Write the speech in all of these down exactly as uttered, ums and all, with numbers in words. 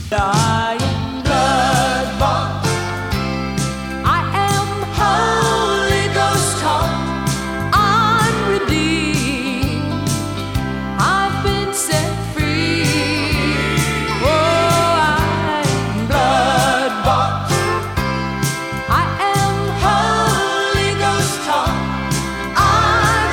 I am blood-bought. I am Holy Ghost taught. I'm redeemed. I've been set free. Oh, I am blood-bought. I am Holy Ghost taught. I'm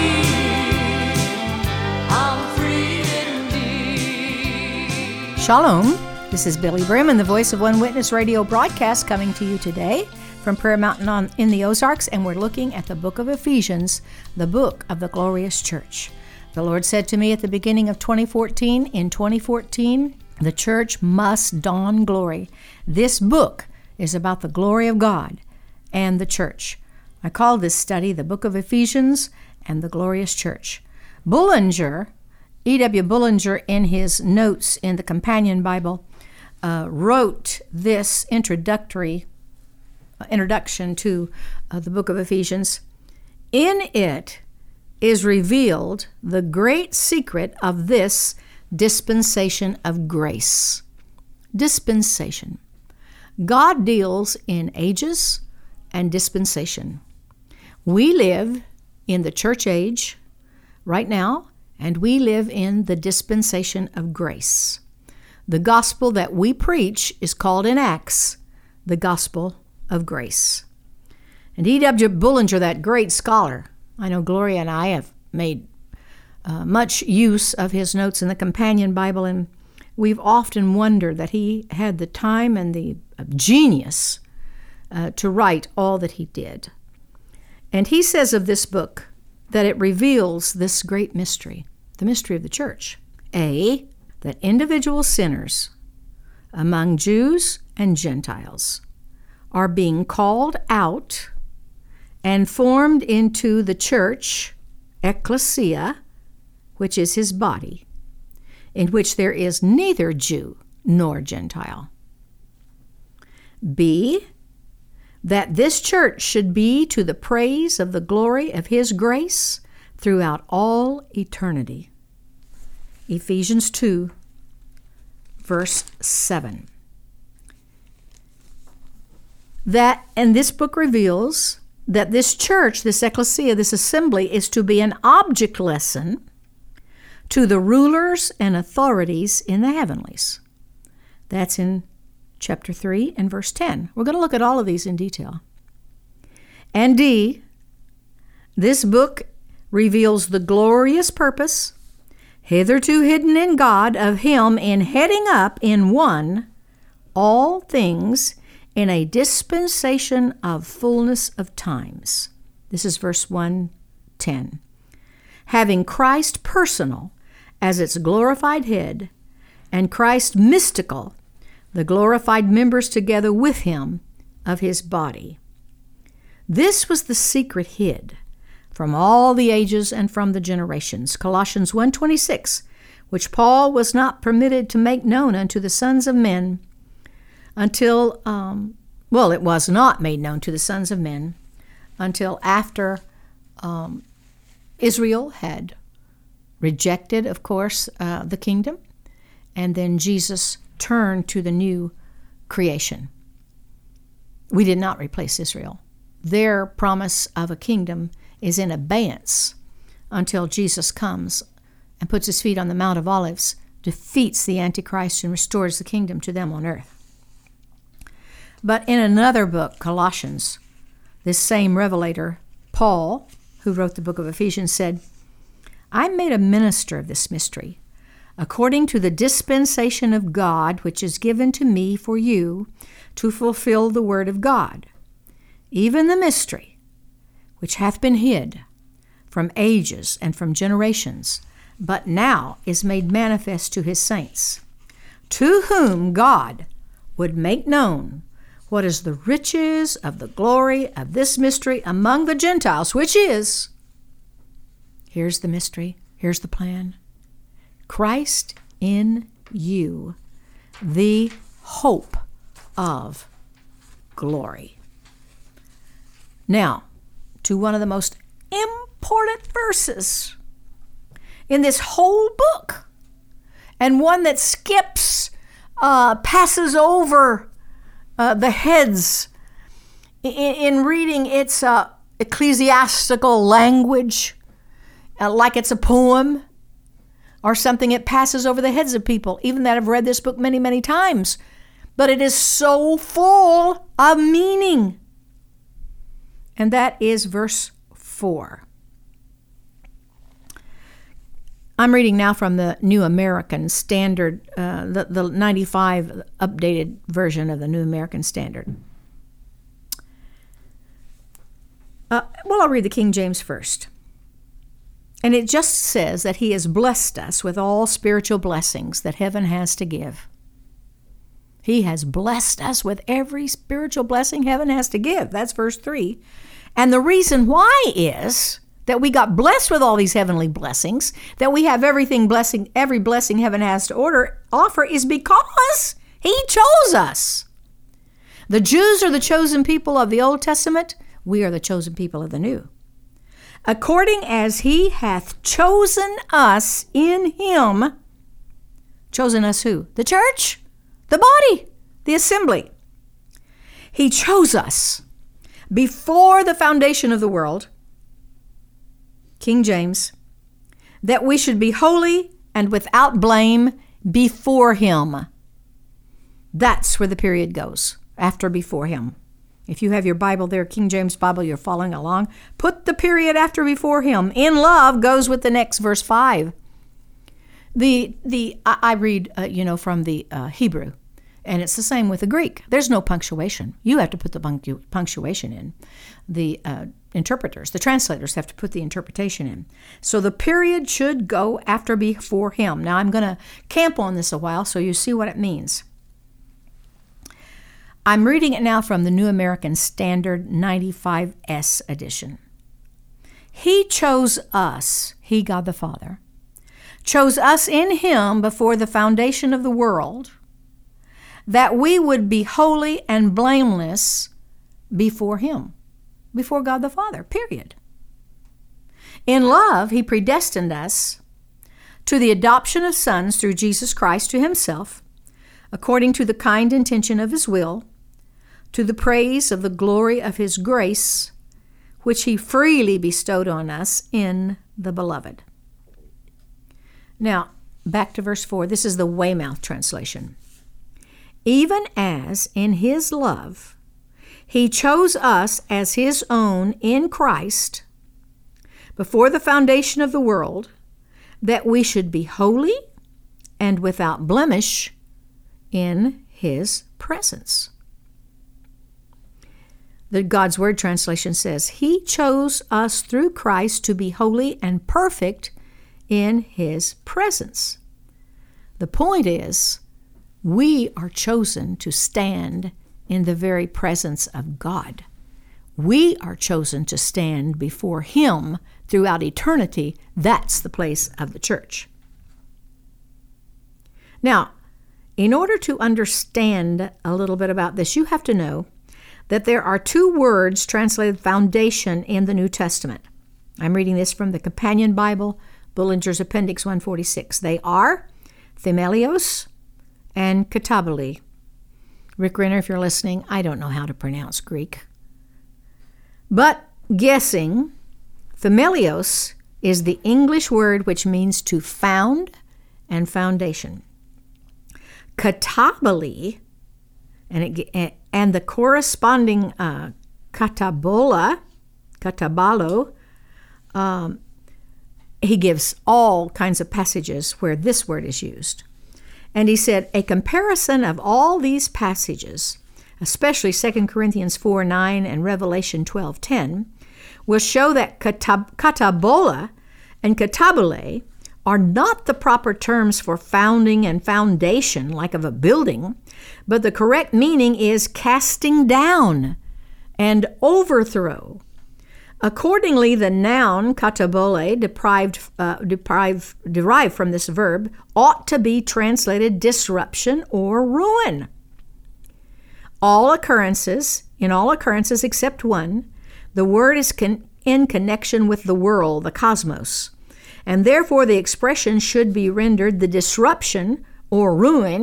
redeemed. I'm free indeed. Shalom. This is Billy Brim and the Voice of One Witness radio broadcast coming to you today from Prayer Mountain on, in the Ozarks, and we're looking at the book of Ephesians, the book of the glorious church. The Lord said to me at the beginning of twenty fourteen, in twenty fourteen, the church must don glory. This book is about the glory of God and the church. I call this study the book of Ephesians and the glorious church. Bullinger, E W Bullinger, in his notes in the Companion Bible, Uh, wrote this introductory uh, introduction to uh, the book of Ephesians. In it is revealed the great secret of this dispensation of grace. Dispensation. God deals in ages and dispensation. We live in the church age right now, and we live in the dispensation of grace. The gospel that we preach is called in Acts the gospel of grace. And E W Bullinger, that great scholar, I know Gloria and I have made uh, much use of his notes in the Companion Bible, and we've often wondered that he had the time and the uh, genius uh, to write all that he did. And he says of this book that it reveals this great mystery, the mystery of the church. A, that individual sinners among Jews and Gentiles are being called out and formed into the church, ecclesia, which is his body, in which there is neither Jew nor Gentile. B, that this church should be to the praise of the glory of his grace throughout all eternity. Ephesians two, verse seven. That, and this book reveals that this church, this ecclesia, this assembly, is to be an object lesson to the rulers and authorities in the heavenlies. That's in chapter three and verse ten. We're going to look at all of these in detail. And D, this book reveals the glorious purpose hitherto hidden in God of him in heading up in one all things in a dispensation of fullness of times. This is verse one ten. Having Christ personal as its glorified head, and Christ mystical, the glorified members together with him of his body. This was the secret hid from all the ages and from the generations. Colossians one twenty-six, which Paul was not permitted to make known unto the sons of men until, um, well, it was not made known to the sons of men until after um, Israel had rejected, of course, uh, the kingdom, and then Jesus turned to the new creation. We did not replace Israel. Their promise of a kingdom is in abeyance until Jesus comes and puts his feet on the Mount of Olives, defeats the Antichrist, and restores the kingdom to them on earth. But in another book, Colossians, this same revelator, Paul, who wrote the book of Ephesians, said, I made a minister of this mystery, according to the dispensation of God, which is given to me for you to fulfill the word of God, even the mystery which hath been hid from ages and from generations, but now is made manifest to his saints, to whom God would make known what is the riches of the glory of this mystery among the Gentiles, which is, here's the mystery, here's the plan, Christ in you, the hope of glory. Now, to one of the most important verses in this whole book, and one that skips uh, passes over uh, the heads. In, in reading its uh, ecclesiastical language, uh, like it's a poem or something, it passes over the heads of people, even that have read this book many, many times. But it is so full of meaning. And that is verse four. I'm reading now from the New American Standard, uh, the, the ninety-five updated version of the New American Standard. Uh, well, I'll read the King James first. And it just says that he has blessed us with all spiritual blessings that heaven has to give. He has blessed us with every spiritual blessing heaven has to give. That's verse three. And the reason why is that we got blessed with all these heavenly blessings, that we have everything blessing, every blessing heaven has to order, offer, is because he chose us. The Jews are the chosen people of the Old Testament. We are the chosen people of the New. According as he hath chosen us in him. Chosen us who? The church, the body, the assembly. He chose us before the foundation of the world, King James, that we should be holy and without blame before him. That's where the period goes, after before him. If you have your Bible there, King James Bible, you're following along, put the period after before him. In love goes with the next verse five. The the I, I read, uh, you know, from the uh, Hebrew, and it's the same with the Greek. There's no punctuation. You have to put the punctu- punctuation in. The uh, interpreters, the translators have to put the interpretation in. So the period should go after before him. Now I'm going to camp on this a while so you see what it means. I'm reading it now from the New American Standard ninety-five S edition. He chose us, he, God the Father, chose us in him before the foundation of the world, that we would be holy and blameless before him, before God the Father, period. In love, he predestined us to the adoption of sons through Jesus Christ to himself, according to the kind intention of his will, to the praise of the glory of his grace, which he freely bestowed on us in the Beloved. Now, back to verse four. This is the Weymouth translation. Even as in his love he chose us as his own in Christ before the foundation of the world, that we should be holy and without blemish in his presence. The God's Word translation says, he chose us through Christ to be holy and perfect in his presence. The point is, we are chosen to stand in the very presence of God. We are chosen to stand before him throughout eternity. That's the place of the church. Now, in order to understand a little bit about this, you have to know that there are two words translated foundation in the New Testament. I'm reading this from the Companion Bible, Bullinger's Appendix one forty-six. They are themelios and katabole. Rick Renner, if you're listening, I don't know how to pronounce Greek. But guessing, themelios is the English word which means to found and foundation. Katabole, and, it, and the corresponding uh, katabola, katabalo, um, he gives all kinds of passages where this word is used. And he said, a comparison of all these passages, especially Second Corinthians four nine and Revelation twelve ten, will show that katab- katabola and katabole are not the proper terms for founding and foundation like of a building, but the correct meaning is casting down and overthrow. Accordingly, the noun katabole, deprived, uh, deprived, derived from this verb, ought to be translated disruption or ruin. All occurrences, in all occurrences except one, the word is con- in connection with the world, the cosmos, and therefore the expression should be rendered the disruption or ruin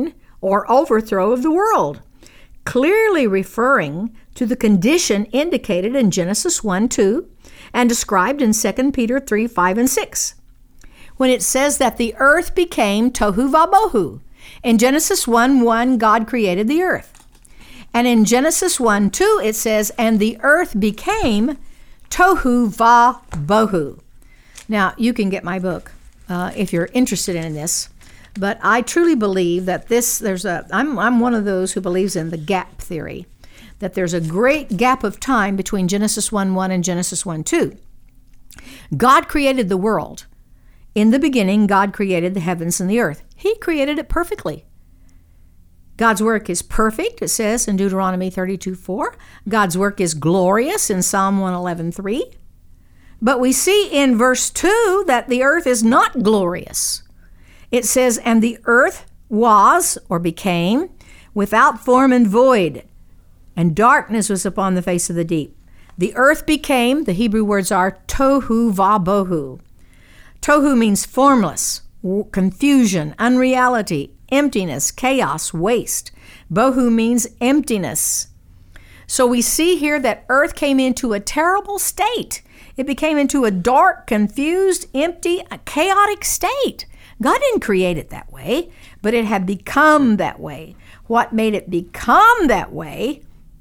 or overthrow of the world, clearly referring to the condition indicated in Genesis one two and described in Second Peter three five and six. When it says that the earth became tohu vabohu. In Genesis one one, God created the earth. And in Genesis one two, it says, and the earth became tohu vabohu. Now, you can get my book uh, if you're interested in this, but I truly believe that this, there's a, I'm, I'm one of those who believes in the gap theory, that there's a great gap of time between Genesis one one and Genesis one two. God created the world. In the beginning, God created the heavens and the earth. He created it perfectly. God's work is perfect, it says in Deuteronomy thirty-two four. God's work is glorious in Psalm one eleven three. But we see in verse two that the earth is not glorious. It says, and the earth was, or became, without form and void, and darkness was upon the face of the deep. The earth became, the Hebrew words are tohu vabohu. Tohu means formless, confusion, unreality, emptiness, chaos, waste. Bohu means emptiness. So we see here that earth came into a terrible state. It became into a dark, confused, empty, chaotic state. God didn't create it that way, but it had become that way. What made it become that way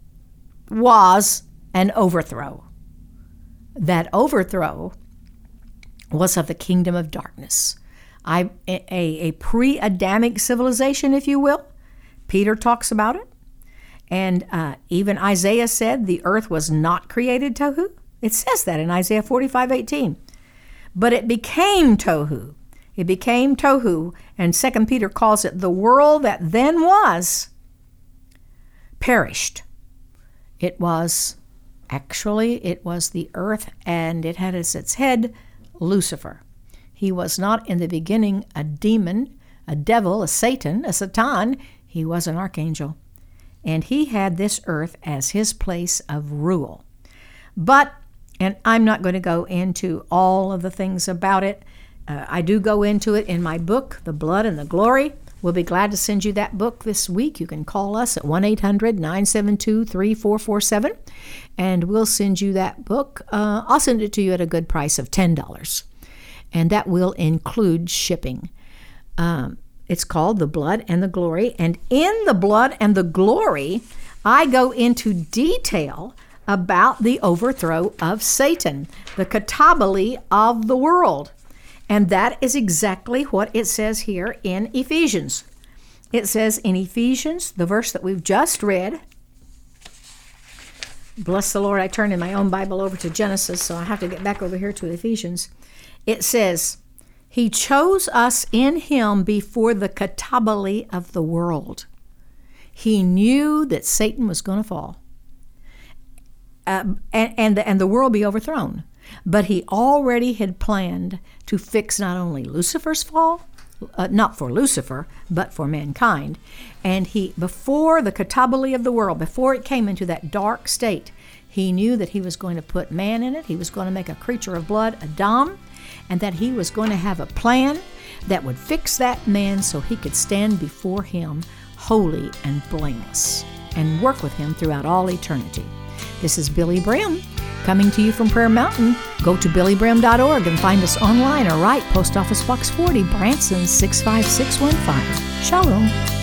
was an overthrow. That overthrow was of the kingdom of darkness. I, a, a pre-Adamic civilization, if you will. Peter talks about it. And uh, even Isaiah said the earth was not created tohu. It says that in Isaiah forty-five eighteen. But it became tohu. It became tohu, and Second Peter calls it the world that then was perished. It was, actually, it was the earth, and it had as its head Lucifer. He was not in the beginning a demon, a devil, a Satan, a Satan. He was an archangel. And he had this earth as his place of rule. But, and I'm not going to go into all of the things about it. Uh, I do go into it in my book, The Blood and the Glory. We'll be glad to send you that book this week. You can call us at one eight hundred nine seven two three four four seven, and we'll send you that book. Uh, I'll send it to you at a good price of ten dollars, and that will include shipping. Um, it's called The Blood and the Glory, and in The Blood and the Glory, I go into detail about the overthrow of Satan, the katabali of the world. And that is exactly what it says here in Ephesians. It says in Ephesians, the verse that we've just read, bless the Lord, I turned in my own Bible over to Genesis, so I have to get back over here to Ephesians. It says, he chose us in him before the katabali of the world. He knew that Satan was going to fall uh, and, and, the, and the world be overthrown. But he already had planned to fix not only Lucifer's fall, uh, not for Lucifer, but for mankind. And he, before the katabali of the world, before it came into that dark state, he knew that he was going to put man in it. He was going to make a creature of blood, Adam, and that he was going to have a plan that would fix that man so he could stand before him holy and blameless and work with him throughout all eternity. This is Billy Brim, coming to you from Prayer Mountain. Go to billy brim dot org and find us online or write Post Office Box forty, Branson six five six one five. Shalom.